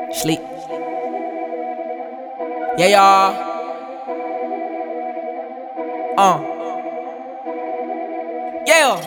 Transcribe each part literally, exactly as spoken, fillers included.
Sleep. Yeah, y'all. Uh. Yeah.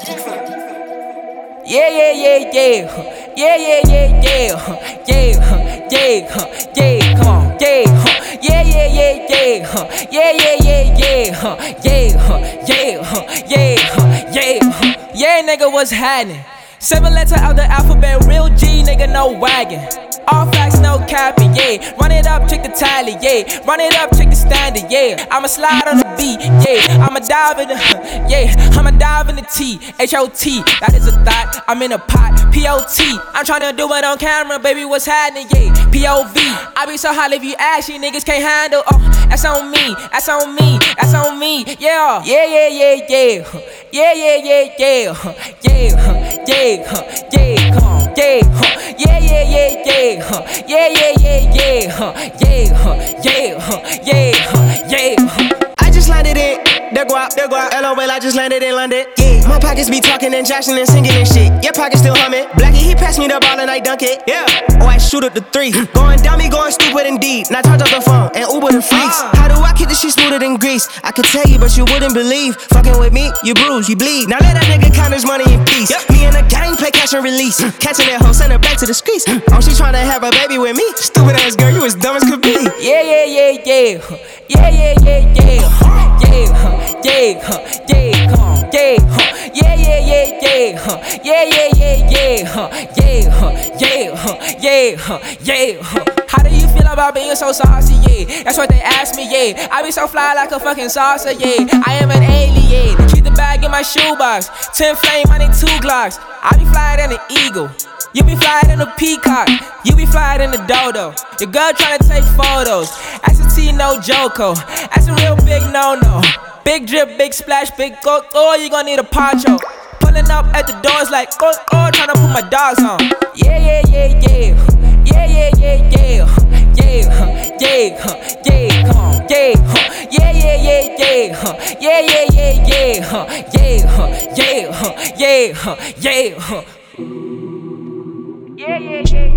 Yeah, yeah, yeah, yeah. Yeah, yeah, yeah, yeah. Yeah, yeah, yeah. Come on. Yeah. Yeah, yeah, yeah, yeah. Yeah, yeah, yeah, yeah. Yeah, yeah, yeah, yeah. Yeah, nigga, what's happening? Seven letter out the alphabet, real G, nigga, no wagon. All facts, no capping, yeah. Run it up, check the tally, yeah. Run it up, check the standard, yeah. I'ma slide on the beat, yeah. I'ma dive in the, yeah. I'ma dive in the T, H O T. That is a thought, I'm in a pot, P O T. I'm tryna do it on camera, baby, what's happening, yeah. P O V. I be so hot if you ask, you niggas can't handle. Oh, that's on me, that's on me, that's on me, yeah. Yeah, yeah, yeah, yeah. Yeah, yeah, yeah, yeah. Yeah, yeah. Yeah, come on, yeah, huh, yeah, yeah, yeah, yeah, huh, yeah, yeah, yeah, yeah, huh, yeah, huh, yeah, huh, yeah, huh, yeah, huh. I just landed in, there go out, there go out, L O L, I just landed in London. Yeah, my pockets be talking and joshing and singing and shit. Your pockets still humming. Blackie, he passed me the ball and I dunk it. Yeah, oh, I shoot up the three. Going dummy, going stupid indeed. Now charge up the phone and Uber the freaks. How do I keep this shit smoother than grease? I could tell you, but you wouldn't believe. Fucking with me, you bruise, you bleed. Now let that nigga count his money in peace. Me and the gang play catch and release. Catching that hoe, send her back to the streets. Oh, she tryna have a baby with me. Stupid ass girl, you as dumb as could be. Yeah, yeah, yeah, yeah. Yeah, yeah, yeah, yeah. Yeah, yeah, yeah, come on, yeah, yeah, yeah, yeah, yeah, yeah, yeah, yeah, yeah, yeah, yeah, yeah, yeah. How do you feel about being so saucy? Yeah, that's what they ask me. Yeah, I be so fly like a fucking saucer. Yeah, I am an alien. Keep the bag in my shoebox. Ten flame, I need two Glocks. I be flyer than an eagle. You be flyer than a peacock. You be flyer than a dodo. Your girl tryna take photos. That's a T, no Joko. That's a real big no-no. Big drip, big splash, big go. Oh, you gon' need a poncho. Pulling up at the doors like oh, oh, tryna put my dogs on. Yeah, yeah, yeah, yeah. Yeah, yeah, yeah, yeah. Yeah, yeah, yeah. Come on, yeah. Yeah, yeah, yeah, yeah. Yeah, yeah, yeah, yeah. Yeah, yeah, yeah, yeah. Yeah, yeah, yeah.